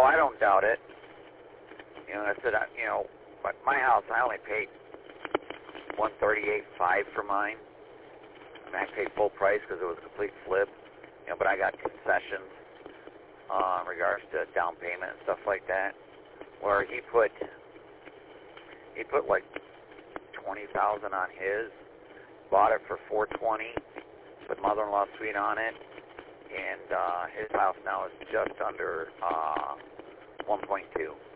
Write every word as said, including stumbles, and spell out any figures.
I don't doubt it. You know, I said, I, you know, but my house, I only paid one thirty-eight five for mine. I mean, I paid full price because it was a complete flip. You know, but I got concessions uh, in regards to down payment and stuff like that. Where he put, he put like twenty thousand on his, bought it for four twenty, put mother-in-law suite on it, and uh, his house now is just under uh, one point two.